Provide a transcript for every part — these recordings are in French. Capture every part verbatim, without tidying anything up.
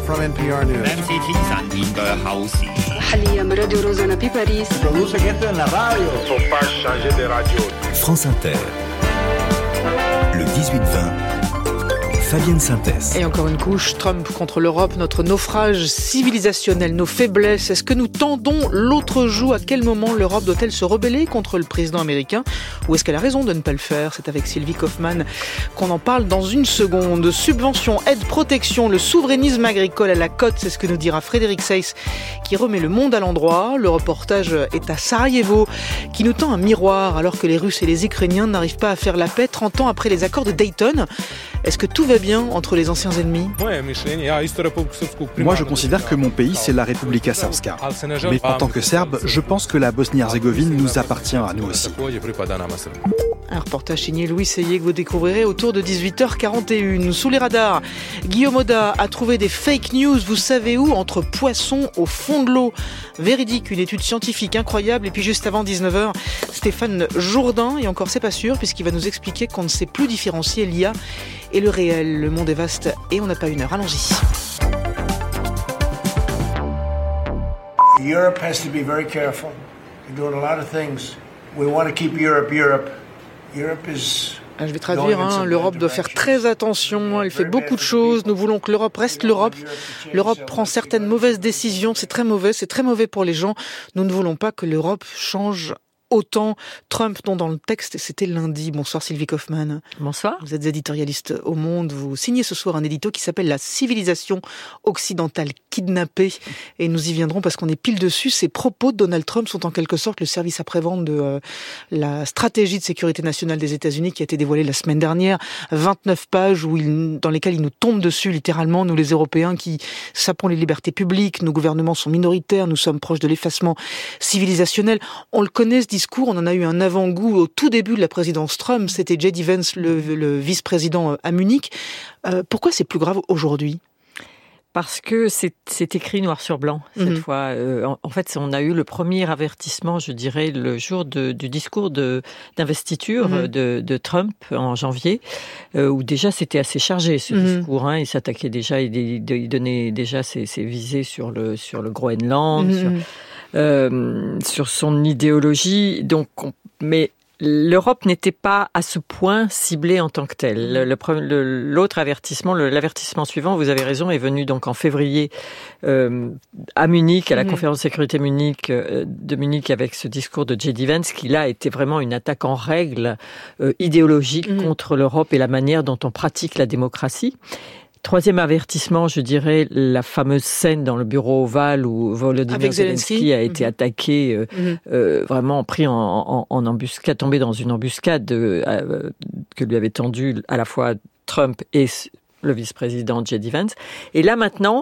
from N P R News. M C T 上面嘅後事。 حاليا راديو روزانا بباريس. Produce gente en la radio. Faut pas changer de radio. France Inter. Le dix-huit vingt. Fabienne Synthèse. Et encore une couche, Trump contre l'Europe, notre naufrage civilisationnel, nos faiblesses. Est-ce que nous tendons l'autre joue? À quel moment l'Europe doit-elle se rebeller contre le président américain? Ou est-ce qu'elle a raison de ne pas le faire? C'est avec Sylvie Kaufmann qu'on en parle dans une seconde. Subvention, aide, protection, le souverainisme agricole à la cote, c'est ce que nous dira Frédéric Seyss, qui remet le monde à l'endroit. Le reportage est à Sarajevo, qui nous tend un miroir alors que les Russes et les Ukrainiens n'arrivent pas à faire la paix trente ans après les accords de Dayton. Est-ce que tout va bien entre les anciens ennemis? Moi, je considère que mon pays, c'est la Republika Srpska. Mais en tant que Serbe, je pense que la Bosnie-Herzégovine nous appartient à nous aussi. Un reportage signé Louis Seyé que vous découvrirez autour de dix-huit heures quarante et une. Sous les radars, Guillaume Oda a trouvé des fake news, vous savez où? Entre poissons au fond de l'eau. Véridique, une étude scientifique incroyable. Et puis juste avant dix-neuf heures, Stéphane Jourdain, et encore c'est pas sûr, puisqu'il va nous expliquer qu'on ne sait plus différencier l'I A et le réel. Le monde est vaste et on n'a pas une heure. Allons-y. Europe has to be very careful. They're doing a lot of things. We want to keep Europe Europe. Europe is... Je vais traduire, hein, l'Europe doit faire très attention, elle fait beaucoup de choses, nous voulons que l'Europe reste l'Europe. L'Europe prend certaines mauvaises décisions, c'est très mauvais, c'est très mauvais pour les gens. Nous ne voulons pas que l'Europe change autant. Trump, dont dans le texte, c'était lundi. Bonsoir Sylvie Kaufmann. Bonsoir. Vous êtes éditorialiste au Monde. Vous signez ce soir un édito qui s'appelle « La civilisation occidentale kidnappée ». Et nous y viendrons parce qu'on est pile dessus. Ces propos de Donald Trump sont en quelque sorte le service après-vente de euh, la stratégie de sécurité nationale des États-Unis qui a été dévoilée la semaine dernière. vingt-neuf pages où il, dans lesquelles il nous tombe dessus littéralement, nous les Européens qui sapons les libertés publiques. Nos gouvernements sont minoritaires. Nous sommes proches de l'effacement civilisationnel. On le connaît, ce discours, on en a eu un avant-goût au tout début de la présidence Trump, c'était J D Vance, le, le vice-président à Munich. Euh, pourquoi c'est plus grave aujourd'hui? Parce que c'est, c'est écrit noir sur blanc cette mmh. fois. Euh, en, en fait, on a eu le premier avertissement, je dirais, le jour de, du discours de, d'investiture mmh. de, de Trump en janvier, euh, où déjà c'était assez chargé ce mmh. discours. Hein, il s'attaquait déjà, il, il donnait déjà ses, ses visées sur le sur le Groenland. Mmh. Sur, Euh, sur son idéologie, donc, on, mais l'Europe n'était pas à ce point ciblée en tant que telle. Le, le, l'autre avertissement, le, l'avertissement suivant, vous avez raison, est venu donc en février euh, à Munich, à la mmh. conférence de sécurité Munich, euh, de Munich, avec ce discours de J D Vance, qui là était vraiment une attaque en règle euh, idéologique mmh. contre l'Europe et la manière dont on pratique la démocratie. Troisième avertissement, je dirais, la fameuse scène dans le bureau ovale où Volodymyr Zelensky a été mmh. attaqué, euh, mmh. euh, vraiment pris en, en, en embuscade, tombé dans une embuscade euh, que lui avait tendue à la fois Trump et le vice-président J D Vance. Et là maintenant,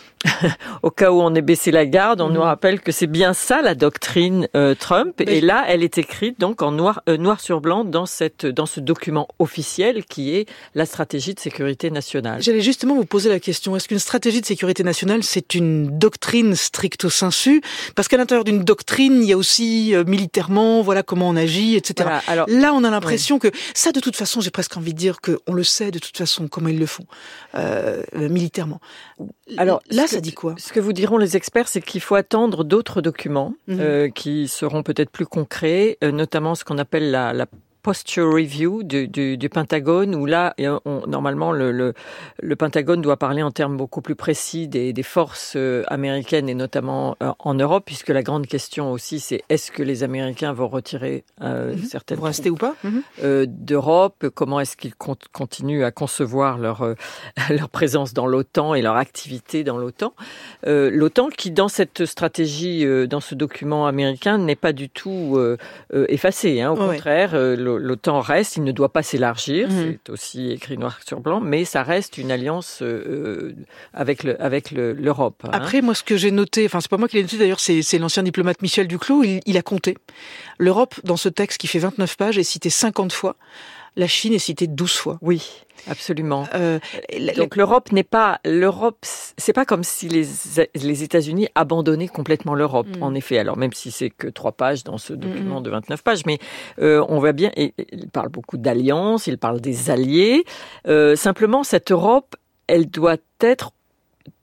au cas où on ait baissé la garde, on mmh. nous rappelle que c'est bien ça la doctrine euh, Trump. Mais... Et là, elle est écrite donc en noir, euh, noir sur blanc dans cette, dans ce document officiel qui est la stratégie de sécurité nationale. J'allais justement vous poser la question, est-ce qu'une stratégie de sécurité nationale, c'est une doctrine stricto sensu? Parce qu'à l'intérieur d'une doctrine, il y a aussi euh, militairement, voilà comment on agit, et cetera. Voilà, alors, là, on a l'impression oui. que ça, de toute façon, j'ai presque envie de dire qu'on le sait de toute façon comment ils le font euh, euh, militairement. Alors là, ça dit quoi? Ce que vous diront les experts, c'est qu'il faut attendre d'autres documents mmh. euh, qui seront peut-être plus concrets, euh, notamment ce qu'on appelle la, la posture review du, du, du Pentagone, où là, on, normalement, le, le, le Pentagone doit parler en termes beaucoup plus précis des, des forces euh, américaines et notamment euh, en Europe, puisque la grande question aussi, c'est est-ce que les Américains vont retirer euh, mmh. certaines vont rester ou pas mmh. euh, d'Europe? Comment est-ce qu'ils con- continuent à concevoir leur euh, leur présence dans l'OTAN et leur activité dans l'OTAN? Euh, L'OTAN qui, dans cette stratégie, euh, dans ce document américain, n'est pas du tout euh, euh, effacée. Hein, au ouais. contraire, euh, l'OTAN reste, il ne doit pas s'élargir, mmh. c'est aussi écrit noir sur blanc, mais ça reste une alliance euh, avec, le, avec le, l'Europe. Hein. Après, moi, ce que j'ai noté, enfin, c'est pas moi qui l'ai noté d'ailleurs, c'est, c'est l'ancien diplomate Michel Duclos, il, il a compté. L'Europe, dans ce texte qui fait vingt-neuf pages, est citée cinquante fois. La Chine est citée douze fois. Oui, absolument. Euh, Donc l'Europe n'est pas l'Europe, c'est pas comme si les les États-Unis abandonnaient complètement l'Europe. Mm. En effet, alors même si c'est que trois pages dans ce document mm. de vingt-neuf pages, mais euh, on voit bien. Et, et, il parle beaucoup d'alliances, il parle des alliés. Euh, simplement, cette Europe, elle doit être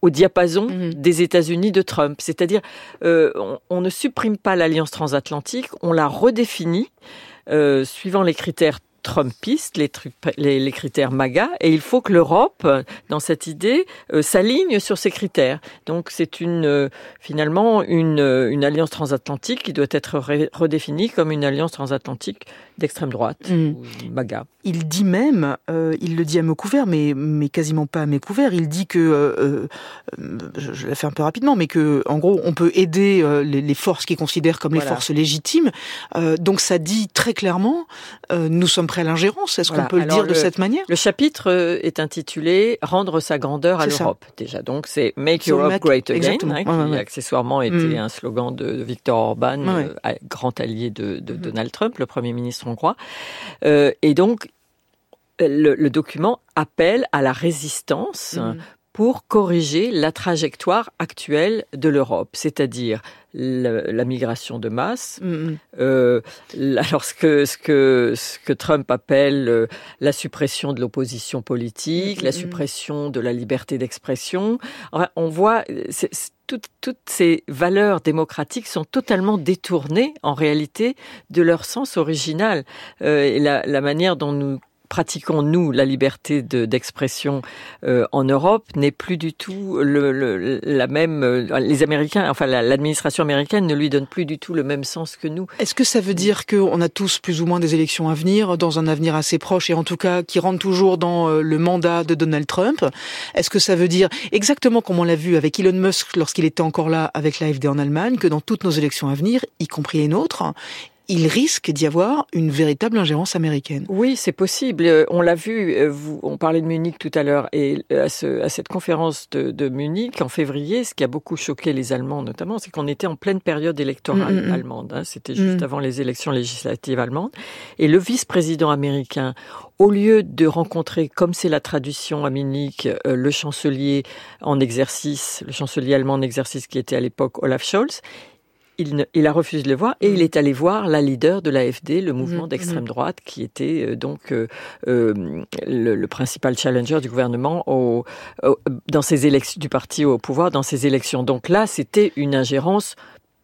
au diapason mmh. des États-Unis de Trump. C'est-à-dire, euh, on, on ne supprime pas l'alliance transatlantique, on la redéfinit euh, suivant les critères trumpistes, les, les, les critères MAGA, et il faut que l'Europe, dans cette idée, euh, s'aligne sur ces critères. Donc c'est une euh, finalement une, une alliance transatlantique qui doit être ré- redéfinie comme une alliance transatlantique d'extrême droite, mmh. ou MAGA. Il dit même, euh, il le dit à mots couverts, mais, mais quasiment pas à mots couverts, il dit que, euh, euh, je, je la fais un peu rapidement, mais que en gros on peut aider euh, les, les forces qu'il considère comme voilà. les forces légitimes. Euh, donc ça dit très clairement, euh, nous sommes prêts à l'ingérence. Est-ce voilà. qu'on peut le Alors dire le, de cette manière ? Le chapitre est intitulé « Rendre sa grandeur à c'est l'Europe ». Déjà, donc c'est « Make so Europe make, Great Again exactement. », hein, ouais, qui ouais. accessoirement était mmh. un slogan de, de Viktor Orban, ouais. euh, grand allié de, de mmh. Donald Trump, le Premier ministre hongrois. Euh, et donc, le, le document appelle à la résistance mmh. pour corriger la trajectoire actuelle de l'Europe, c'est-à-dire la, la migration de masse, mmh. euh, alors ce que, ce, que, ce que Trump appelle euh, la suppression de l'opposition politique, mmh. la suppression de la liberté d'expression. Enfin, on voit... C'est, c'est, Toutes, toutes ces valeurs démocratiques sont totalement détournées, en réalité, de leur sens original. Euh, et la, la manière dont nous pratiquons, nous, la liberté de, d'expression euh, en Europe n'est plus du tout le, le, la même... Euh, les Américains, enfin, la, l'administration américaine ne lui donne plus du tout le même sens que nous. Est-ce que ça veut dire qu'on a tous plus ou moins des élections à venir, dans un avenir assez proche, et en tout cas qui rentrent toujours dans euh, le mandat de Donald Trump ? Est-ce que ça veut dire, exactement comme on l'a vu avec Elon Musk lorsqu'il était encore là avec l'A F D en Allemagne, que dans toutes nos élections à venir, y compris les nôtres, il risque d'y avoir une véritable ingérence américaine. Oui, c'est possible. On l'a vu, vous, on parlait de Munich tout à l'heure, et à, ce, à cette conférence de, de Munich, en février, ce qui a beaucoup choqué les Allemands notamment, c'est qu'on était en pleine période électorale mmh, allemande. Hein, c'était juste mmh. avant les élections législatives allemandes. Et le vice-président américain, au lieu de rencontrer, comme c'est la tradition à Munich, euh, le chancelier en exercice, le chancelier allemand en exercice qui était à l'époque Olaf Scholz, Il, ne, il a refusé de le voir et mmh. il est allé voir la leader de l'A F D, le mouvement mmh. d'extrême droite, qui était euh, donc euh, euh, le, le principal challenger du gouvernement au, au, dans ces élections, du parti au pouvoir dans ces élections. Donc là, c'était une ingérence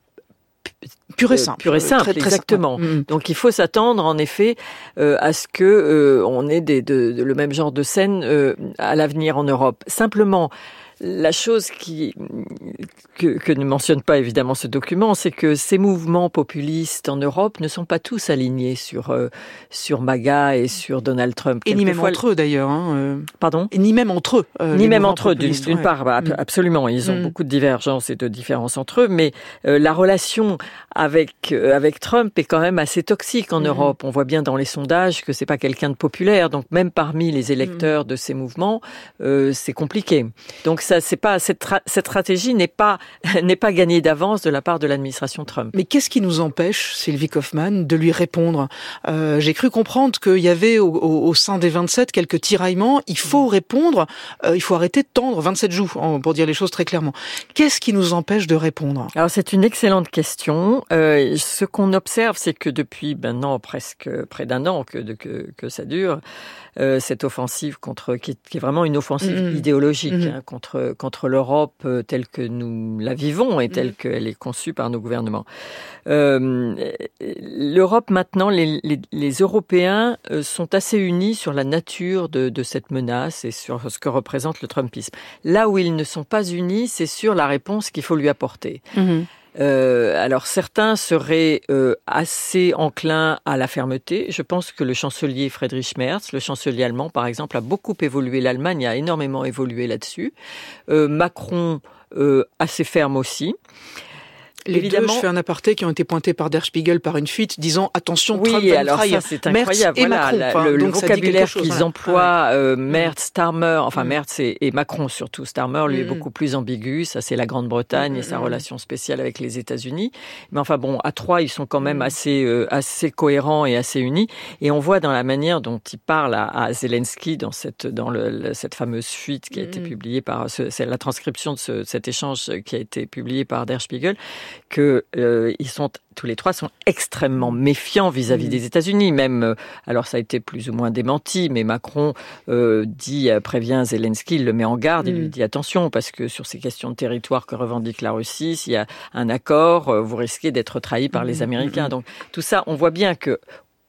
pure et simple, pure et simple, très, très exactement. Simple. Donc il faut s'attendre en effet euh, à ce que euh, on ait des, de, de, le même genre de scène euh, à l'avenir en Europe. Simplement, la chose qui, que, que ne mentionne pas évidemment ce document, c'est que ces mouvements populistes en Europe ne sont pas tous alignés sur euh, sur MAGA et sur Donald Trump. Et ni même entre eux d'ailleurs. Hein, euh... Pardon ? Et ni même entre eux. Euh, ni même entre eux, d'une, d'une ouais. part, bah, mm. absolument. Ils ont mm. beaucoup de divergences et de différences entre eux, mais euh, la relation avec euh, avec Trump est quand même assez toxique en mm. Europe. On voit bien dans les sondages que c'est pas quelqu'un de populaire, donc même parmi les électeurs mm. de ces mouvements, euh, c'est compliqué. Donc ça, c'est pas cette, tra- cette stratégie n'est pas n'est pas gagnée d'avance de la part de l'administration Trump. Mais qu'est-ce qui nous empêche, Sylvie Kaufmann, de lui répondre ? euh, J'ai cru comprendre qu'il y avait au, au, au sein des vingt-sept quelques tiraillements. Il faut répondre. Euh, il faut arrêter de tendre vingt-sept joues, pour dire les choses très clairement. Qu'est-ce qui nous empêche de répondre ? Alors c'est une excellente question. Euh, ce qu'on observe, c'est que depuis maintenant presque près d'un an que que, que ça dure. Euh, cette offensive contre qui est, qui est vraiment une offensive mmh. idéologique mmh. Hein, contre contre l'Europe euh, telle que nous la vivons et telle mmh. qu'elle est conçue par nos gouvernements. Euh, L'Europe maintenant, les, les, les Européens euh, sont assez unis sur la nature de, de cette menace et sur ce que représente le Trumpisme. Là où ils ne sont pas unis, c'est sur la réponse qu'il faut lui apporter. Mmh. Euh, alors certains seraient euh, assez enclins à la fermeté. Je pense que le chancelier Friedrich Merz, le chancelier allemand par exemple, a beaucoup évolué. L'Allemagne a énormément évolué là-dessus. Euh, Macron euh, assez ferme aussi. Les Évidemment, deux, je fais un aparté, qui ont été pointés par Der Spiegel par une fuite disant attention, oui, Trump va alors trahir. Ça, c'est incroyable. Et voilà, Macron. La, enfin, le, le vocabulaire qu'ils voilà. emploient, euh, Merz, Starmer, enfin mm. Merz et, et Macron surtout. Starmer, lui, mm. est beaucoup plus ambigu. Ça, c'est la Grande-Bretagne mm. et sa mm. relation spéciale avec les États-Unis. Mais enfin bon, à trois, ils sont quand même mm. assez euh, assez cohérents et assez unis. Et on voit dans la manière dont ils parlent à, à Zelensky dans cette dans le, le, cette fameuse fuite qui a mm. été publiée par ce, c'est la transcription de ce, cet échange qui a été publié par Der Spiegel, que euh, ils sont tous les trois sont extrêmement méfiants vis-à-vis mmh. des États-Unis. Même, euh, alors ça a été plus ou moins démenti, mais Macron euh, dit, euh, prévient Zelensky, il le met en garde, mmh. il lui dit attention, parce que sur ces questions de territoire que revendique la Russie, s'il y a un accord, euh, vous risquez d'être trahi par mmh. les Américains. Mmh. Donc tout ça, on voit bien que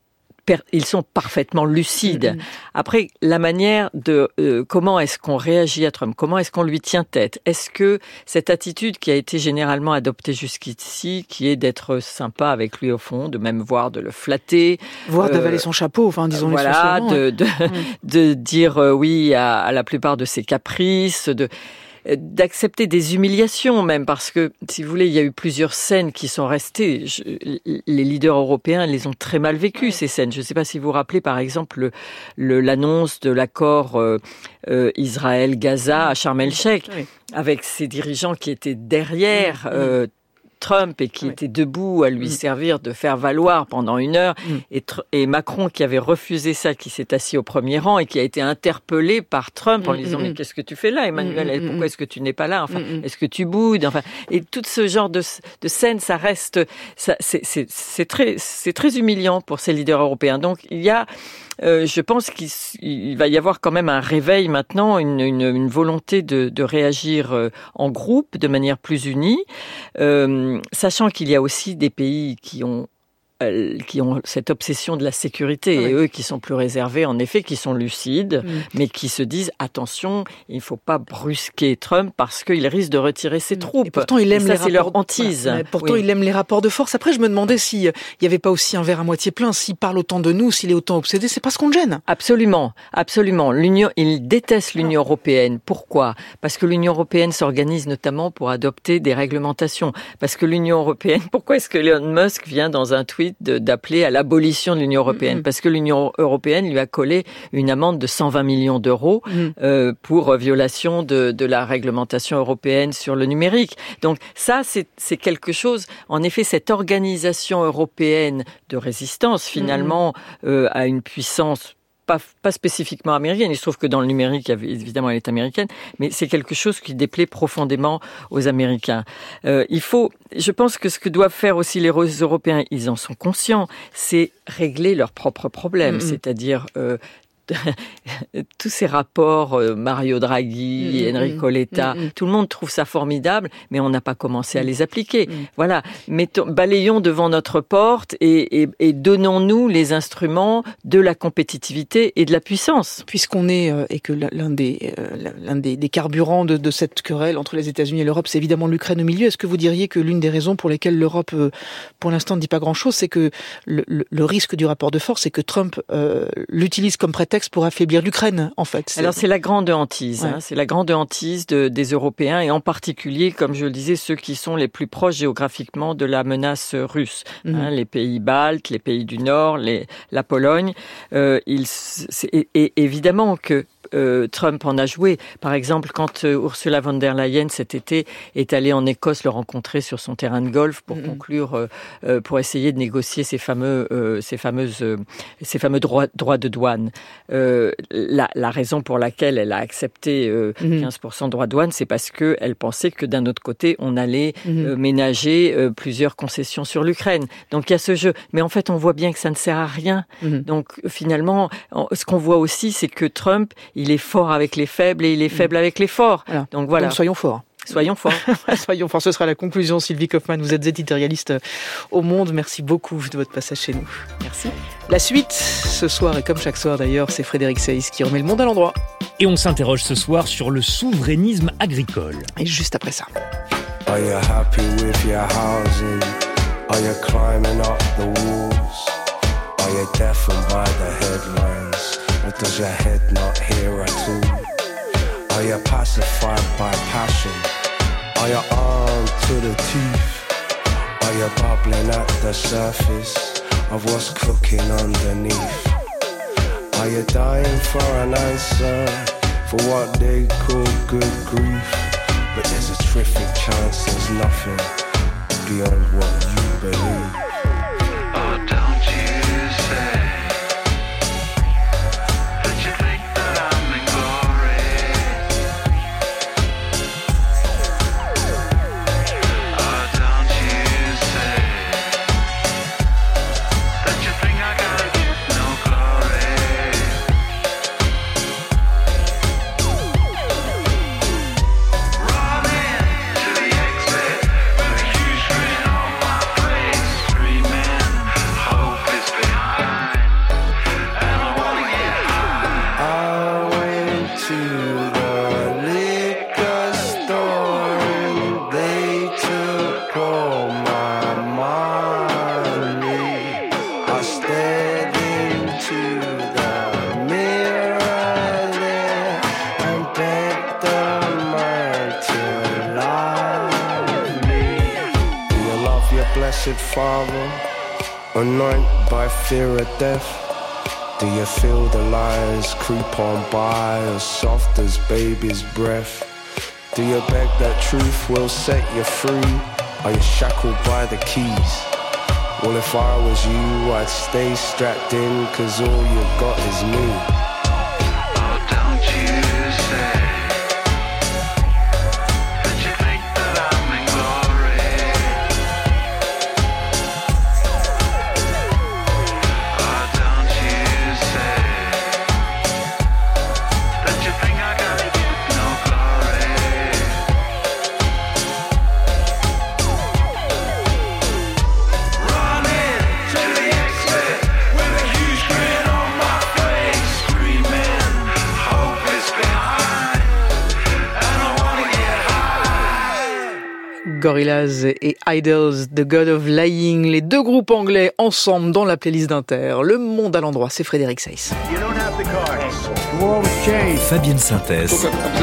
ils sont parfaitement lucides. Mmh. Après, la manière de euh, comment est-ce qu'on réagit à Trump, comment est-ce qu'on lui tient tête, est-ce que cette attitude qui a été généralement adoptée jusqu'ici, qui est d'être sympa avec lui au fond, de même voir de le flatter, voire euh, d'avaler son chapeau, enfin disons voilà, les de, de, mmh. de dire euh, oui à, à la plupart de ses caprices, de d'accepter des humiliations même, parce que, si vous voulez, il y a eu plusieurs scènes qui sont restées. Je, les leaders européens les ont très mal vécues, ces scènes. Je ne sais pas si vous vous rappelez, par exemple, le, le, l'annonce de l'accord euh, euh, Israël-Gaza à Sharm el-Sheikh, oui. avec ces dirigeants qui étaient derrière oui. euh, Trump et qui oui. était debout à lui mmh. servir de faire valoir pendant une heure, mmh. et, et Macron qui avait refusé ça, qui s'est assis au premier rang et qui a été interpellé par Trump mmh. en lui disant mmh. mais qu'est-ce que tu fais là, Emmanuel, mmh. pourquoi est-ce que tu n'es pas là, enfin mmh. est-ce que tu boudes, enfin, et tout ce genre de, de scène, ça reste, ça, c'est, c'est, c'est très, c'est très humiliant pour ces leaders européens. Donc il y a Euh, je pense qu'il il va y avoir quand même un réveil maintenant, une, une, une volonté de, de réagir en groupe, de manière plus unie, euh, sachant qu'il y a aussi des pays qui ont qui ont cette obsession de la sécurité, oui. et eux qui sont plus réservés, en effet, qui sont lucides, mmh. mais qui se disent attention, il ne faut pas brusquer Trump parce qu'il risque de retirer ses mmh. troupes. Et pourtant, il aime et ça, les c'est rapports... leur hantise. Voilà. Pourtant, oui. il aime les rapports de force. Après, je me demandais s'il n'y avait pas aussi un verre à moitié plein. S'il parle autant de nous, s'il est autant obsédé, c'est parce qu'on le gêne. Absolument, absolument. L'Union, il déteste l'Union européenne. Pourquoi ? Parce que l'Union européenne s'organise notamment pour adopter des réglementations. Parce que l'Union européenne, pourquoi est-ce que Elon Musk vient dans un tweet De, d'appeler à l'abolition de l'Union européenne, mmh. parce que l'Union européenne lui a collé une amende de cent vingt millions d'euros mmh. euh, pour violation de, de la réglementation européenne sur le numérique. Donc ça, c'est, c'est quelque chose, en effet, cette organisation européenne de résistance, finalement, mmh. euh, à une puissance Pas, pas spécifiquement américaine. Il se trouve que dans le numérique, évidemment, elle est américaine, mais c'est quelque chose qui déplaît profondément aux Américains. Euh, il faut, je pense que ce que doivent faire aussi les Européens, ils en sont conscients, c'est régler leurs propres problèmes, mmh. c'est-à-dire euh, tous ces rapports, euh, Mario Draghi, mmh, Enrico Letta, mmh, tout le monde trouve ça formidable, mais on n'a pas commencé à les appliquer. Mmh. Voilà, mettons, balayons devant notre porte et, et, et donnons-nous les instruments de la compétitivité et de la puissance. Puisqu'on est, euh, et que l'un des, euh, l'un des, des carburants de, de cette querelle entre les États-Unis et l'Europe, c'est évidemment l'Ukraine au milieu, est-ce que vous diriez que l'une des raisons pour lesquelles l'Europe, euh, pour l'instant, ne dit pas grand-chose, c'est que le, le, le risque du rapport de force, c'est que Trump euh, l'utilise comme prétexte pour affaiblir l'Ukraine, en fait. C'est... Alors, c'est la grande hantise. Ouais. Hein, c'est la grande hantise de, des Européens, et en particulier, comme je le disais, ceux qui sont les plus proches géographiquement de la menace russe. Mmh. Hein, les pays baltes, les pays du Nord, les, la Pologne. Euh, ils, c'est, et, et évidemment que Euh, Trump en a joué. Par exemple, quand euh, Ursula von der Leyen cet été est allée en Écosse le rencontrer sur son terrain de golf pour mmh. conclure, euh, euh, pour essayer de négocier ces fameux, euh, ces fameuses, euh, ces fameux droits, droits de douane. Euh, la, la raison pour laquelle elle a accepté euh, mmh. quinze pour cent de droits de douane, c'est parce que elle pensait que d'un autre côté, on allait mmh. euh, ménager euh, plusieurs concessions sur l'Ukraine. Donc il y a ce jeu. Mais en fait, on voit bien que ça ne sert à rien. Mmh. Donc finalement, ce qu'on voit aussi, c'est que Trump, il est fort avec les faibles et il est faible avec les forts. Voilà. Donc voilà. Donc soyons forts. Soyons forts. Soyons forts. Ce sera la conclusion. Sylvie Kaufmann, vous êtes éditorialiste au Monde. Merci beaucoup de votre passage chez nous. Merci. La suite, ce soir, et comme chaque soir d'ailleurs, c'est Frédéric Saïs qui remet le monde à l'endroit. Et on s'interroge ce soir sur le souverainisme agricole. Et juste après ça. Are you happy with your housing? Are you climbing up the walls? Are you deafened by the headlines? Or does your head not hear at all? Are you pacified by passion? Are you armed to the teeth? Are you bubbling at the surface of what's cooking underneath? Are you dying for an answer for what they call good grief? But there's a terrific chance there's nothing beyond what you believe. Oh, don't you say that you think that I'm in glory? Oh, don't you to the liquor store and they took all my money. I stared into the mirror there and begged the man to love me. Do you love your blessed Father, anointed by fear of death? Do you feel the lies creep on by as soft as baby's breath? Do you beg that truth will set you free? Are you shackled by the keys? Well, if I was you, I'd stay strapped in, cause all you've got is me. Oh, don't you say that you think that I'm in glory. Oh, don't you say that you think I got no glory. Running to the exit with a huge grin on my face, screaming, hope is behind, and I wanna get high. Gorillaz et Idols, The God of Lying, les deux groupes anglais ensemble dans la playlist d'Inter. Le monde à l'endroit, c'est Frédéric Seyss. You don't have the cards. The world has changed. Fabienne Synthèse.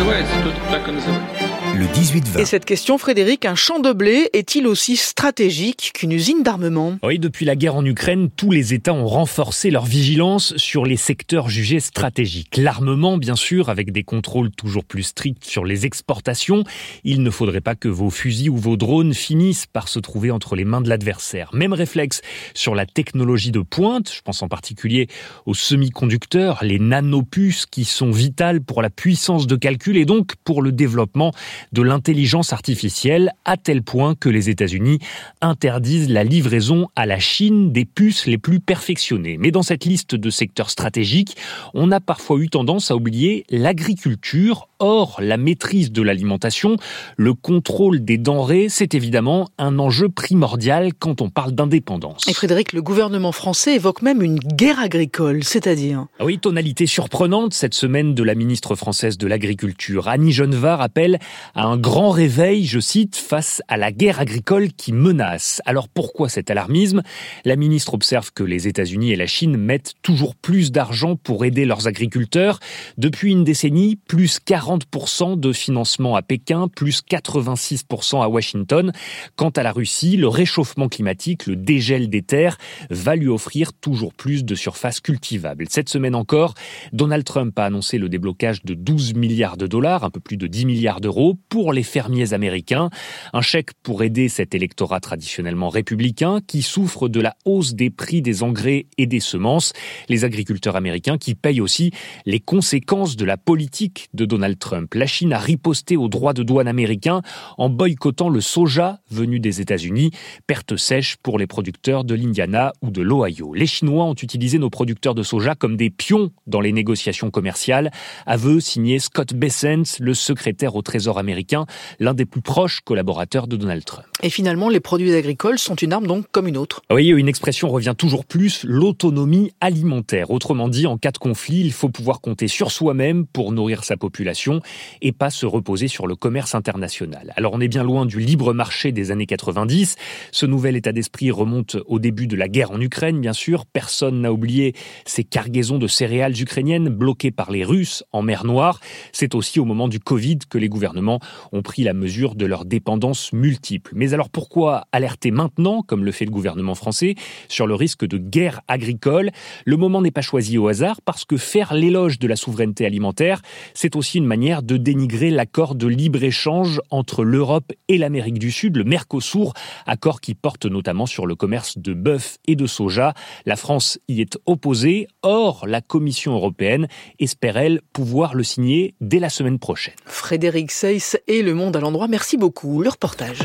Le dix-huit vingt. Et cette question, Frédéric, un champ de blé est-il aussi stratégique qu'une usine d'armement ? Oui, depuis la guerre en Ukraine, tous les États ont renforcé leur vigilance sur les secteurs jugés stratégiques. L'armement, bien sûr, avec des contrôles toujours plus stricts sur les exportations. Il ne faudrait pas que vos fusils ou vos drones finissent par se trouver entre les mains de l'adversaire. Même réflexe sur la technologie de pointe. Je pense en particulier aux semi-conducteurs, les nanopuces qui sont vitales pour la puissance de calcul et donc pour le développement de l'intelligence artificielle, à tel point que les États-Unis interdisent la livraison à la Chine des puces les plus perfectionnées. Mais dans cette liste de secteurs stratégiques, on a parfois eu tendance à oublier l'agriculture. Or, la maîtrise de l'alimentation, le contrôle des denrées, c'est évidemment un enjeu primordial quand on parle d'indépendance. Et Frédéric, le gouvernement français évoque même une guerre agricole, c'est-à-dire ? Ah oui, tonalité surprenante cette semaine de la ministre française de l'Agriculture. Annie Genevard appelle à un grand réveil, je cite, face à la guerre agricole qui menace. Alors pourquoi cet alarmisme ? La ministre observe que les États-Unis et la Chine mettent toujours plus d'argent pour aider leurs agriculteurs. Depuis une décennie, plus quarante pour cent de financement à Pékin, plus quatre-vingt-six pour cent à Washington. Quant à la Russie, le réchauffement climatique, le dégel des terres, va lui offrir toujours plus de surfaces cultivables. Cette semaine encore, Donald Trump a annoncé le déblocage de douze milliards de dollars, un peu plus de dix milliards d'euros, pour les fermiers américains. Un chèque pour aider cet électorat traditionnellement républicain qui souffre de la hausse des prix des engrais et des semences. Les agriculteurs américains qui payent aussi les conséquences de la politique de Donald Trump. La Chine a riposté aux droits de douane américains en boycottant le soja venu des États-Unis. Perte sèche pour les producteurs de l'Indiana ou de l'Ohio. Les Chinois ont utilisé nos producteurs de soja comme des pions dans les négociations commerciales. Aveu signé Scott Bessent, le secrétaire au Trésor américain, l'un des plus proches collaborateurs de Donald Trump. Et finalement, les produits agricoles sont une arme donc comme une autre. Oui, une expression revient toujours plus, l'autonomie alimentaire. Autrement dit, en cas de conflit, il faut pouvoir compter sur soi-même pour nourrir sa population et pas se reposer sur le commerce international. Alors on est bien loin du libre marché des années quatre-vingt-dix. Ce nouvel état d'esprit remonte au début de la guerre en Ukraine, bien sûr. Personne n'a oublié ces cargaisons de céréales ukrainiennes bloquées par les Russes en mer Noire. C'est aussi au moment du Covid que les gouvernements ont pris la mesure de leur dépendance multiple. Mais alors pourquoi alerter maintenant, comme le fait le gouvernement français, sur le risque de guerre agricole ? Le moment n'est pas choisi au hasard parce que faire l'éloge de la souveraineté alimentaire, c'est aussi une manière de dénigrer l'accord de libre-échange entre l'Europe et l'Amérique du Sud, le Mercosur, accord qui porte notamment sur le commerce de bœuf et de soja. La France y est opposée. Or, la Commission européenne espère, elle, pouvoir le signer dès la semaine prochaine. Frédéric Seyss et Le Monde à l'endroit, merci beaucoup. Le reportage.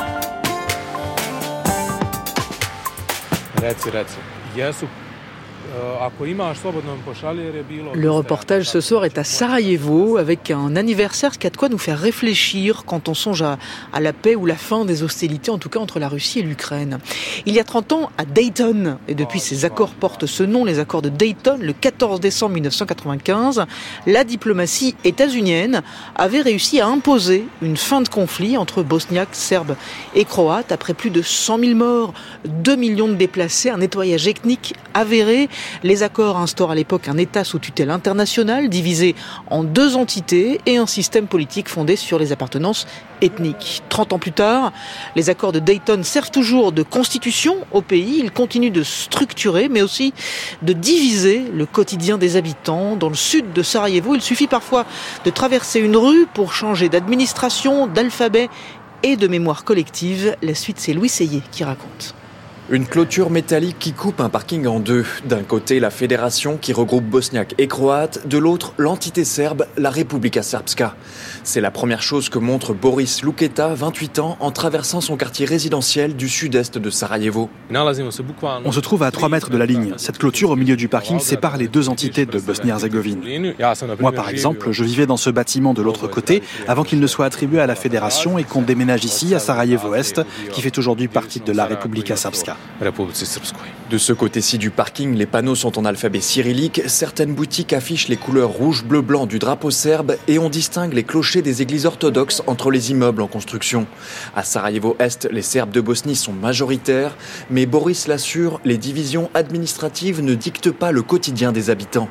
Grazie, grazie. Γεια σου. Le reportage ce soir est à Sarajevo avec un anniversaire qui a de quoi nous faire réfléchir quand on songe à, à la paix ou la fin des hostilités, en tout cas entre la Russie et l'Ukraine. Il y a trente ans, à Dayton, et depuis ces accords portent ce nom, les accords de Dayton, le quatorze décembre mille neuf cent quatre-vingt-quinze, la diplomatie états-unienne avait réussi à imposer une fin de conflit entre bosniaques, serbes et croates après plus de cent mille morts, deux millions de déplacés, un nettoyage ethnique avéré. Les accords instaurent à l'époque un État sous tutelle internationale, divisé en deux entités et un système politique fondé sur les appartenances ethniques. Trente ans plus tard, les accords de Dayton servent toujours de constitution au pays. Ils continuent de structurer, mais aussi de diviser le quotidien des habitants. Dans le sud de Sarajevo, il suffit parfois de traverser une rue pour changer d'administration, d'alphabet et de mémoire collective. La suite, c'est Louis Seyé qui raconte. Une clôture métallique qui coupe un parking en deux. D'un côté, la fédération qui regroupe bosniaques et croates. De l'autre, l'entité serbe, la Republika Srpska. C'est la première chose que montre Boris Luketa, vingt-huit ans, en traversant son quartier résidentiel du sud-est de Sarajevo. On se trouve à trois mètres de la ligne. Cette clôture au milieu du parking sépare les deux entités de Bosnie-Herzégovine. Moi, par exemple, je vivais dans ce bâtiment de l'autre côté avant qu'il ne soit attribué à la fédération et qu'on déménage ici, à Sarajevo-Est, qui fait aujourd'hui partie de la Republika Srpska. De ce côté-ci du parking, les panneaux sont en alphabet cyrillique. Certaines boutiques affichent les couleurs rouge, bleu, blanc du drapeau serbe et on distingue les clochers des églises orthodoxes entre les immeubles en construction. À Sarajevo-Est, les Serbes de Bosnie sont majoritaires, mais Boris l'assure, les divisions administratives ne dictent pas le quotidien des habitants.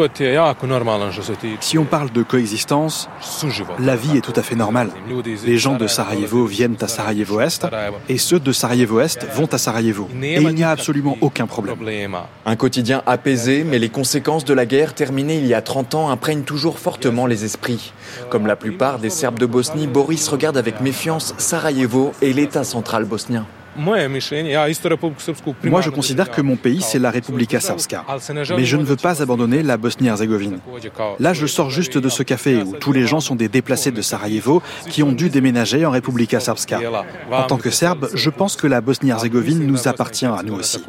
Si on parle de coexistence, la vie est tout à fait normale. Les gens de Sarajevo viennent à Sarajevo-Est et ceux de Sarajevo-Est vont à Sarajevo. Et il n'y a absolument aucun problème. Un quotidien apaisé, mais les conséquences de la guerre terminée il y a trente ans imprègnent toujours fortement les esprits. Comme la plupart des Serbes de Bosnie, Boris regarde avec méfiance Sarajevo et l'État central bosnien. Moi, je considère que mon pays, c'est la Republika Srpska. Mais je ne veux pas abandonner la Bosnie-Herzégovine. Là, je sors juste de ce café où tous les gens sont des déplacés de Sarajevo qui ont dû déménager en Republika Srpska. En tant que Serbe, je pense que la Bosnie-Herzégovine nous appartient à nous aussi.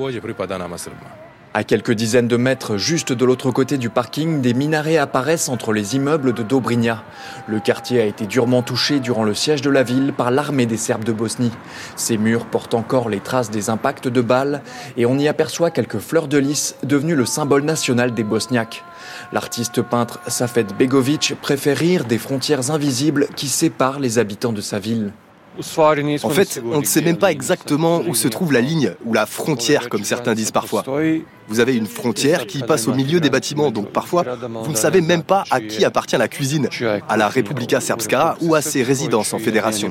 À quelques dizaines de mètres, juste de l'autre côté du parking, des minarets apparaissent entre les immeubles de Dobrinja. Le quartier a été durement touché durant le siège de la ville par l'armée des Serbes de Bosnie. Ces murs portent encore les traces des impacts de balles et on y aperçoit quelques fleurs de lys devenues le symbole national des Bosniaques. L'artiste peintre Safet Begovic préfère rire des frontières invisibles qui séparent les habitants de sa ville. En fait, on ne sait même pas exactement où se trouve la ligne, ou la frontière, comme certains disent parfois. Vous avez une frontière qui passe au milieu des bâtiments, donc parfois, vous ne savez même pas à qui appartient la cuisine, à la Republika Srpska ou à ses résidences en fédération.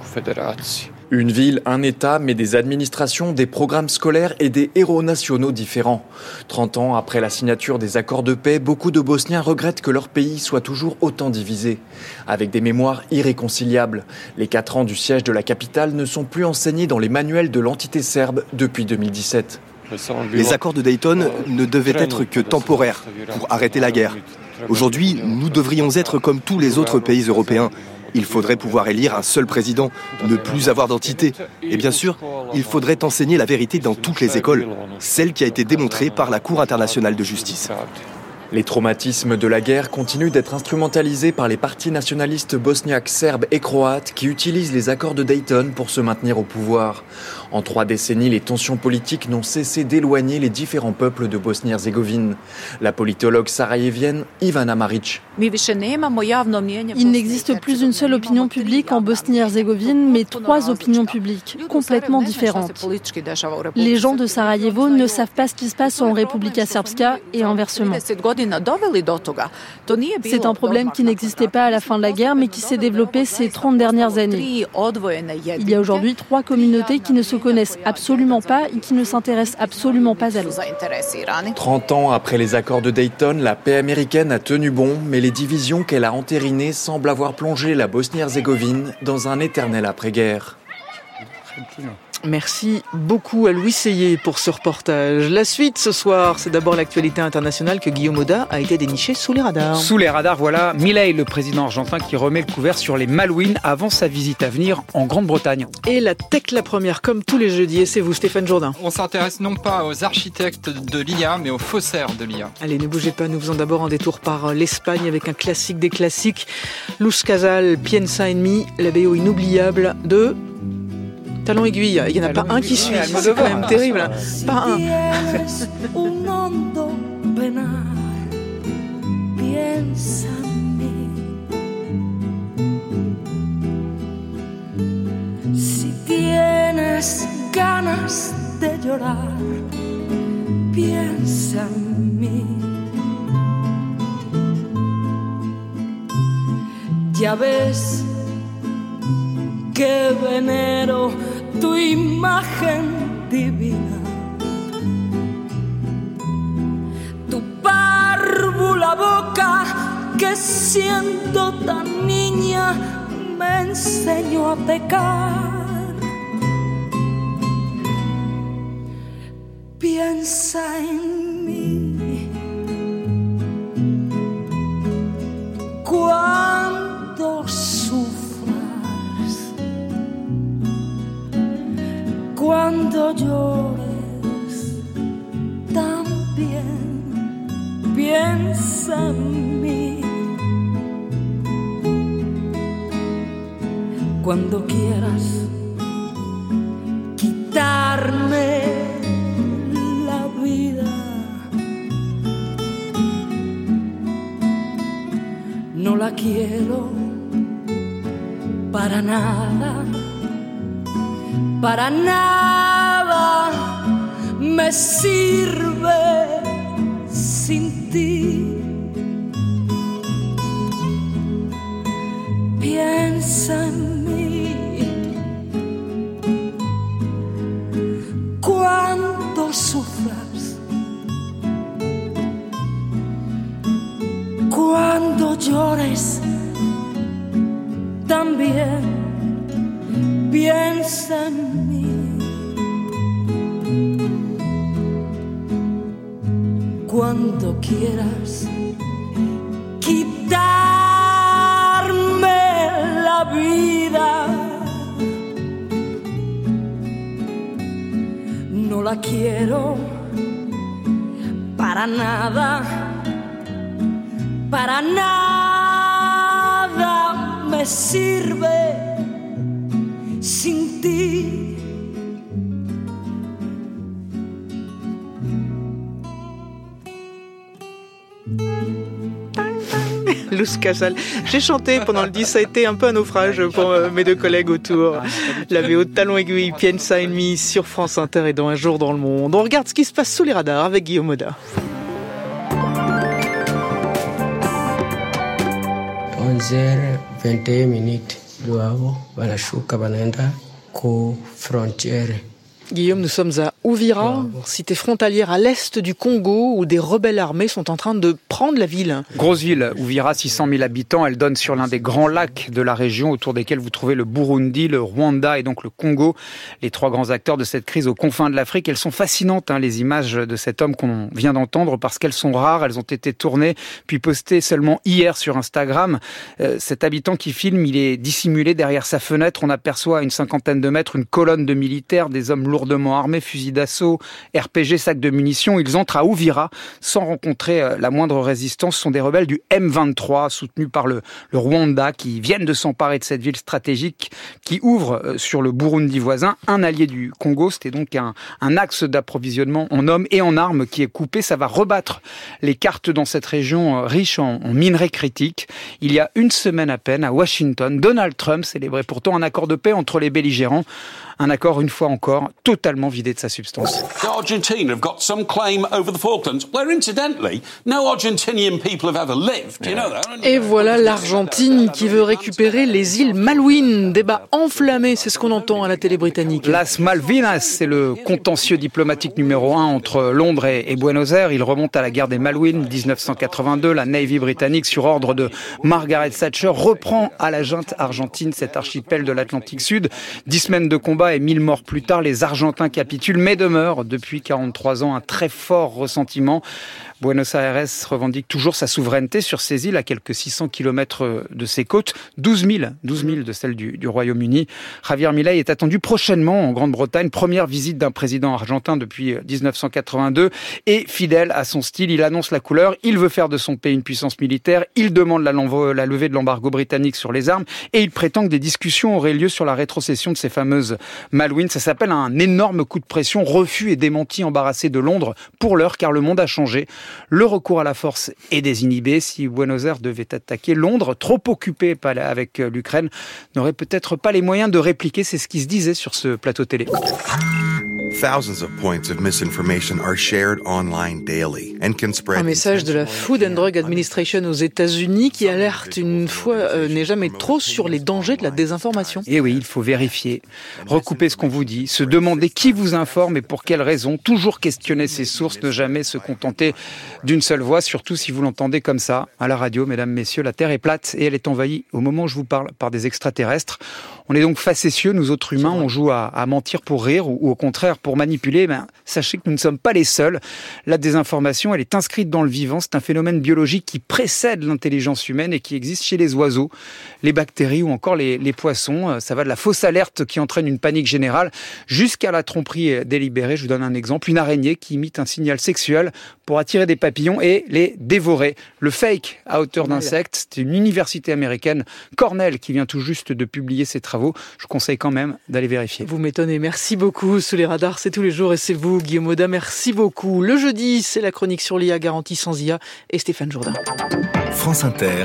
Une ville, un État, mais des administrations, des programmes scolaires et des héros nationaux différents. Trente ans après la signature des accords de paix, beaucoup de Bosniens regrettent que leur pays soit toujours autant divisé. Avec des mémoires irréconciliables, les quatre ans du siège de la capitale ne sont plus enseignés dans les manuels de l'entité serbe depuis deux mille dix-sept. Les accords de Dayton ne devaient être que temporaires pour arrêter la guerre. Aujourd'hui, nous devrions être comme tous les autres pays européens. Il faudrait pouvoir élire un seul président, ne plus avoir d'entité. Et bien sûr, il faudrait enseigner la vérité dans toutes les écoles, celle qui a été démontrée par la Cour internationale de justice. Les traumatismes de la guerre continuent d'être instrumentalisés par les partis nationalistes bosniaques, serbes et croates qui utilisent les accords de Dayton pour se maintenir au pouvoir. En trois décennies, les tensions politiques n'ont cessé d'éloigner les différents peuples de Bosnie-Herzégovine. La politologue sarajevienne Ivana Marić. Il n'existe plus une seule opinion publique en Bosnie-Herzégovine, mais trois opinions publiques, complètement différentes. Les gens de Sarajevo ne savent pas ce qui se passe en Republika Srpska et inversement. C'est un problème qui n'existait pas à la fin de la guerre, mais qui s'est développé ces trente dernières années. Il y a aujourd'hui trois communautés qui ne se connaissent absolument pas et qui ne s'intéressent absolument pas à l'autre. trente ans après les accords de Dayton, la paix américaine a tenu bon, mais les divisions qu'elle a entérinées semblent avoir plongé la Bosnie-Herzégovine dans un éternel après-guerre. Merci beaucoup à Louis Seyé pour ce reportage. La suite ce soir, c'est d'abord l'actualité internationale que Guillaume Oda a été déniché sous les radars. Sous les radars, voilà Milei, le président argentin qui remet le couvert sur les Malouines avant sa visite à venir en Grande-Bretagne. Et la tech la première, comme tous les jeudis, et c'est vous Stéphane Jourdain. On s'intéresse non pas aux architectes de l'I A, mais aux faussaires de l'I A. Allez, ne bougez pas, nous faisons d'abord un détour par l'Espagne avec un classique des classiques. Luz Casal, Piensa en mí, la B O inoubliable de... Talon aiguille, il n'y en a pas un qui suit, c'est quand même terrible. Pas un. Si tienes ganas de llorar, piensa en mí. Ya ves que venero tu imagen divina, tu párvula boca que siendo tan niña me enseñó a pecar. Piensa en mí cuando sufras, cuando llores, también piensa en mí. Cuando quieras quitarme la vida, no la quiero para nada. Para nada me sirve sin ti. Piensa en mí cuando sufras, cuando llores, también piensa en mí. Cuando quieras quitarme la vida, no la quiero para nada, para nada me sirve sin ti. Luz Casal. J'ai chanté pendant le disque, ça a été un peu un naufrage pour euh, mes deux collègues autour. La V O de Talon aiguille, Piensa en mí sur France Inter et dans Un jour dans le monde. On regarde ce qui se passe sous les radars avec Guillaume Oda. onze heures vingt et une minutes luego wanashuka wanaenda ku frontiere. Guillaume, nous sommes à Uvira, cité frontalière à l'est du Congo, où des rebelles armés sont en train de prendre la ville. Grosse ville, Uvira, six cent mille habitants, elle donne sur l'un des grands lacs de la région, autour desquels vous trouvez le Burundi, le Rwanda et donc le Congo, les trois grands acteurs de cette crise aux confins de l'Afrique. Elles sont fascinantes, hein, les images de cet homme qu'on vient d'entendre, parce qu'elles sont rares, elles ont été tournées, puis postées seulement hier sur Instagram. Euh, cet habitant qui filme, il est dissimulé derrière sa fenêtre, on aperçoit à une cinquantaine de mètres une colonne de militaires, des hommes lourds lourdement armés, fusils d'assaut, R P G, sacs de munitions. Ils entrent à Uvira sans rencontrer la moindre résistance. Ce sont des rebelles du M vingt-trois, soutenus par le, le Rwanda, qui viennent de s'emparer de cette ville stratégique qui ouvre sur le Burundi voisin, un allié du Congo. C'était donc un, un axe d'approvisionnement en hommes et en armes qui est coupé. Ça va rebattre les cartes dans cette région riche en, en minerais critiques. Il y a une semaine à peine, à Washington, Donald Trump célébrait pourtant un accord de paix entre les belligérants. Un accord, une fois encore, totalement vidé de sa substance. The Argentine have got some claim over the Falklands, where incidentally, no Argentinian people have ever lived. You know that? Et voilà l'Argentine qui veut récupérer les îles Malouines. Débat enflammé, c'est ce qu'on entend à la télé britannique. Las Malvinas, c'est le contentieux diplomatique numéro un entre Londres et, et Buenos Aires. Il remonte à la guerre des Malouines, dix-neuf cent quatre-vingt-deux. La Navy britannique, sur ordre de Margaret Thatcher, reprend à la junte argentine cet archipel de l'Atlantique Sud. Dix semaines de combat et mille morts plus tard, les Argentins capitulent, mais demeurent depuis quarante-trois ans un très fort ressentiment. Buenos Aires revendique toujours sa souveraineté sur ces îles à quelques six cents kilomètres de ses côtes, douze mille, douze mille de celles du, du Royaume-Uni. Javier Milei est attendu prochainement en Grande-Bretagne, première visite d'un président argentin depuis dix-neuf cent quatre-vingt-deux, et fidèle à son style, il annonce la couleur, il veut faire de son pays une puissance militaire, il demande la, la levée de l'embargo britannique sur les armes, et il prétend que des discussions auraient lieu sur la rétrocession de ces fameuses Malouines. Ça s'appelle un énorme coup de pression, refus et démenti embarrassé de Londres pour l'heure, car le monde a changé. Le recours à la force est désinhibé. Si Buenos Aires devait attaquer Londres, trop occupé avec l'Ukraine, n'aurait peut-être pas les moyens de répliquer. C'est ce qui se disait sur ce plateau télé. Thousands of points of misinformation are shared online daily and can spread. Un message de la Food and Drug Administration aux États-Unis qui alerte une fois euh, n'est jamais trop sur les dangers de la désinformation. Et oui, il faut vérifier, recouper ce qu'on vous dit, se demander qui vous informe et pour quelles raisons, toujours questionner ses sources, ne jamais se contenter d'une seule voix, surtout si vous l'entendez comme ça à la radio, mesdames, messieurs, la Terre est plate et elle est envahie au moment où je vous parle par des extraterrestres. On est donc facétieux, nous autres humains, on joue à, à mentir pour rire ou, ou au contraire pour manipuler. Ben, sachez que nous ne sommes pas les seuls. La désinformation, elle est inscrite dans le vivant. C'est un phénomène biologique qui précède l'intelligence humaine et qui existe chez les oiseaux, les bactéries ou encore les, les poissons. Ça va de la fausse alerte qui entraîne une panique générale jusqu'à la tromperie délibérée. Je vous donne un exemple. Une araignée qui imite un signal sexuel pour attirer des papillons et les dévorer. Le fake à hauteur d'insectes, c'est une université américaine, Cornell, qui vient tout juste de publier ses travaux. Je conseille quand même d'aller vérifier. Vous m'étonnez, merci beaucoup. Sous les radars, c'est tous les jours et c'est vous, Guillaume Auda, merci beaucoup. Le jeudi, c'est la chronique sur l'I A garantie sans I A et Stéphane Jourdain. France Inter,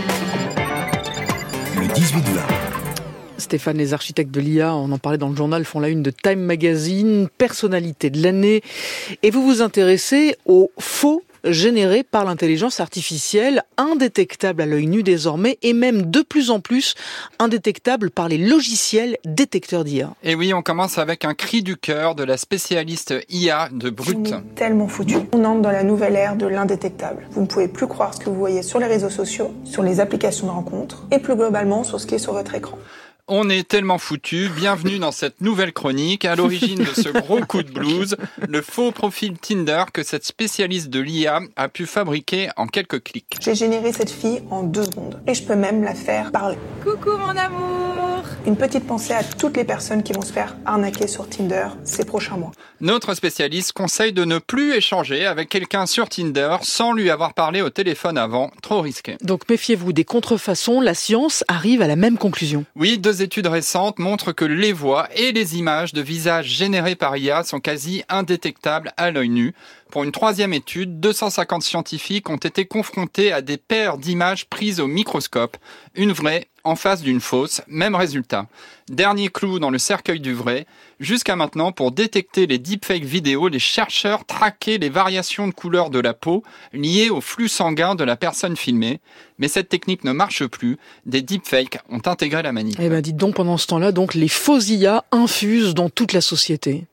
le dix-huit vingt. Stéphane, les architectes de l'I A, on en parlait dans le journal, font la une de Time Magazine, personnalité de l'année. Et vous vous intéressez aux faux générés par l'intelligence artificielle, indétectables à l'œil nu désormais, et même de plus en plus indétectables par les logiciels détecteurs d'I A. Et oui, on commence avec un cri du cœur de la spécialiste I A de Brut. On est tellement foutu. On entre dans la nouvelle ère de l'indétectable. Vous ne pouvez plus croire ce que vous voyez sur les réseaux sociaux, sur les applications de rencontres, et plus globalement sur ce qui est sur votre écran. On est tellement foutu. Bienvenue dans cette nouvelle chronique. À l'origine de ce gros coup de blues, le faux profil Tinder que cette spécialiste de l'I A a pu fabriquer en quelques clics. J'ai généré cette fille en deux secondes. Et je peux même la faire parler. Coucou mon amour! Une petite pensée à toutes les personnes qui vont se faire arnaquer sur Tinder ces prochains mois. Notre spécialiste conseille de ne plus échanger avec quelqu'un sur Tinder sans lui avoir parlé au téléphone avant. Trop risqué. Donc méfiez-vous des contrefaçons. La science arrive à la même conclusion. Oui, deux études récentes montrent que les voix et les images de visages générés par I A sont quasi indétectables à l'œil nu. Pour une troisième étude, deux cent cinquante scientifiques ont été confrontés à des paires d'images prises au microscope, une vraie en face d'une fausse, même résultat. Dernier clou dans le cercueil du vrai, jusqu'à maintenant, pour détecter les deepfakes vidéo, les chercheurs traquaient les variations de couleur de la peau liées au flux sanguin de la personne filmée. Mais cette technique ne marche plus, des deepfakes ont intégré la manip. Eh ben dites donc, pendant ce temps-là, donc les faux I A infusent dans toute la société.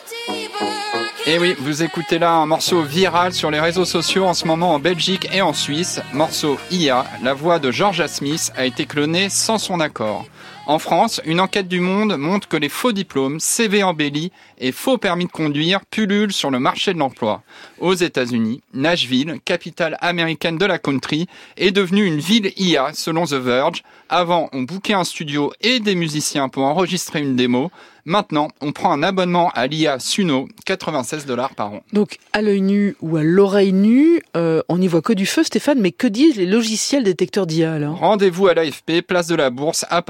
Et oui, vous écoutez là un morceau viral sur les réseaux sociaux en ce moment en Belgique et en Suisse. Morceau I A, la voix de Georgia Smith a été clonée sans son accord. En France, une enquête du Monde montre que les faux diplômes, C V embellis et faux permis de conduire pullulent sur le marché de l'emploi. Aux États-Unis, Nashville, capitale américaine de la country, est devenue une ville I A selon The Verge. Avant, on bookait un studio et des musiciens pour enregistrer une démo. Maintenant, on prend un abonnement à l'I A Suno, quatre-vingt-seize dollars par an. Donc, à l'œil nu ou à l'oreille nue, euh, on n'y voit que du feu, Stéphane, mais que disent les logiciels détecteurs d'I A alors ? Rendez-vous à l'A F P, place de la Bourse, à Paris.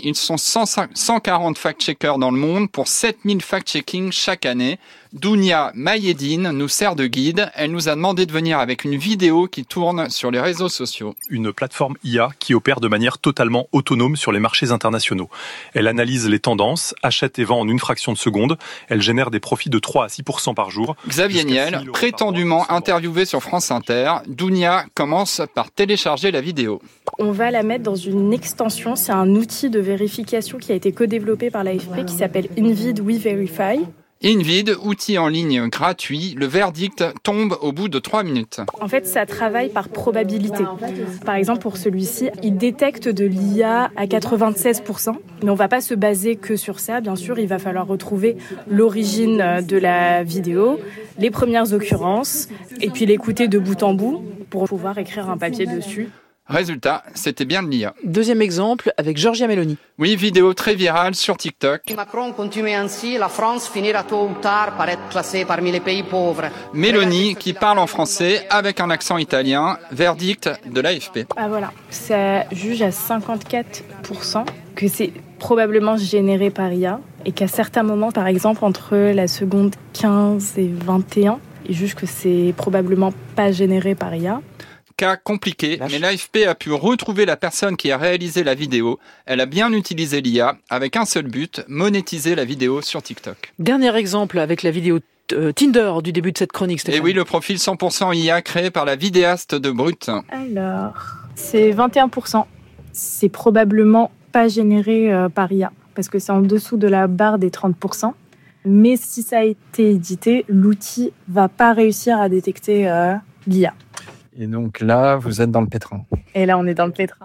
Ils sont cent quarante fact-checkers dans le monde pour sept mille fact-checking chaque année. Dounia Mayedine nous sert de guide. Elle nous a demandé de venir avec une vidéo qui tourne sur les réseaux sociaux. Une plateforme I A qui opère de manière totalement autonome sur les marchés internationaux. Elle analyse les tendances, achète et vend en une fraction de seconde. Elle génère des profits de trois à six pour cent par jour. Xavier Niel, prétendument interviewé sur France Inter, Dounia commence par télécharger la vidéo. On va la mettre dans une extension. C'est un outil de vérification qui a été co-développé par l'A F P qui s'appelle Invid We Verify. Invid, outil en ligne gratuit, le verdict tombe au bout de trois minutes. En fait, ça travaille par probabilité. Par exemple, pour celui-ci, il détecte de l'I A à quatre-vingt-seize pour cent. Mais on ne va pas se baser que sur ça. Bien sûr, il va falloir retrouver l'origine de la vidéo, les premières occurrences, et puis l'écouter de bout en bout pour pouvoir écrire un papier dessus. Résultat, c'était bien de l'I A. Deuxième exemple avec Giorgia Meloni. Oui, vidéo très virale sur TikTok. Si Macron continue ainsi, la France finira tôt ou tard par être classée parmi les pays pauvres. Meloni qui parle en français avec un accent italien. Verdict de l'A F P. Ah voilà, ça juge à cinquante-quatre pour cent que c'est probablement généré par I A et qu'à certains moments, par exemple entre la seconde quinze et vingt et un, il juge que c'est probablement pas généré par I A. Cas compliqué, mais l'A F P a pu retrouver la personne qui a réalisé la vidéo. Elle a bien utilisé l'I A avec un seul but, monétiser la vidéo sur TikTok. Dernier exemple avec la vidéo euh, Tinder du début de cette chronique, Stéphane. Et oui, le profil cent pour cent I A créé par la vidéaste de Brut. Alors, c'est vingt et un pour cent. C'est probablement pas généré euh, par I A, parce que c'est en dessous de la barre des trente pour cent. Mais si ça a été édité, l'outil va pas réussir à détecter euh, l'I A. Et donc là, vous êtes dans le pétrin. Et là, on est dans le pétrin.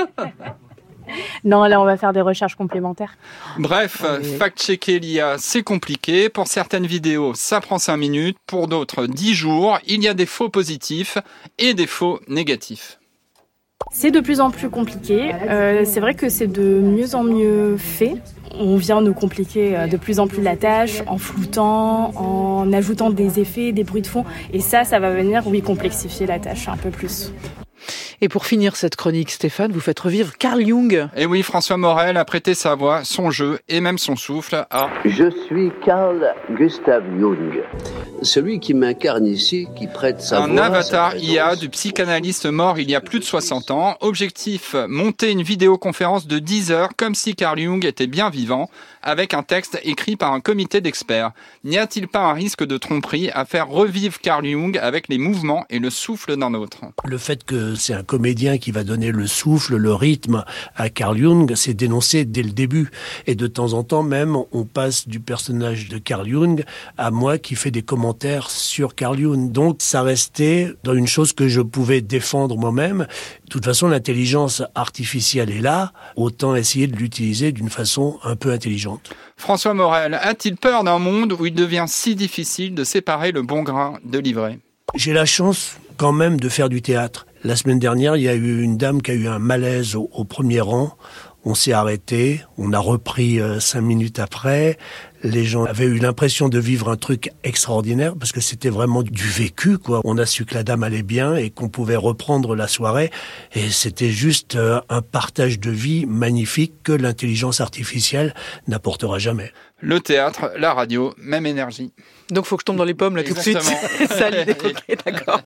Non, là, on va faire des recherches complémentaires. Bref, oui. Fact-checker l'I A, c'est compliqué. Pour certaines vidéos, ça prend cinq minutes. Pour d'autres, dix jours. Il y a des faux positifs et des faux négatifs. C'est de plus en plus compliqué. Euh, c'est vrai que c'est de mieux en mieux fait. On vient nous compliquer de plus en plus la tâche en floutant, en ajoutant des effets, des bruits de fond. Et ça, ça va venir, oui, complexifier la tâche un peu plus. Et pour finir cette chronique, Stéphane, vous faites revivre Carl Jung. Et oui, François Morel a prêté sa voix, son jeu et même son souffle à... Je suis Carl Gustav Jung, celui qui m'incarne ici, qui prête sa un voix... Un avatar I A du psychanalyste mort il y a plus de soixante ans. Objectif, monter une vidéoconférence de dix heures comme si Carl Jung était bien vivant, avec un texte écrit par un comité d'experts. N'y a-t-il pas un risque de tromperie à faire revivre Carl Jung avec les mouvements et le souffle d'un autre ? Le fait que c'est un comédien qui va donner le souffle, le rythme à Carl Jung, c'est dénoncé dès le début. Et de temps en temps même, on passe du personnage de Carl Jung à moi qui fais des commentaires sur Carl Jung. Donc ça restait dans une chose que je pouvais défendre moi-même. De toute façon, l'intelligence artificielle est là, autant essayer de l'utiliser d'une façon un peu intelligente. François Morel, a-t-il peur d'un monde où il devient si difficile de séparer le bon grain de l'ivraie ? J'ai la chance quand même de faire du théâtre. La semaine dernière, il y a eu une dame qui a eu un malaise au, au premier rang. On s'est arrêté, on a repris euh, cinq minutes après. Les gens avaient eu l'impression de vivre un truc extraordinaire parce que c'était vraiment du vécu, quoi. On a su que la dame allait bien et qu'on pouvait reprendre la soirée. Et c'était juste euh, un partage de vie magnifique que l'intelligence artificielle n'apportera jamais. Le théâtre, la radio, même énergie. Donc faut que je tombe dans les pommes là. Exactement. Tout de suite. Ça, l'idée, ok, d'accord.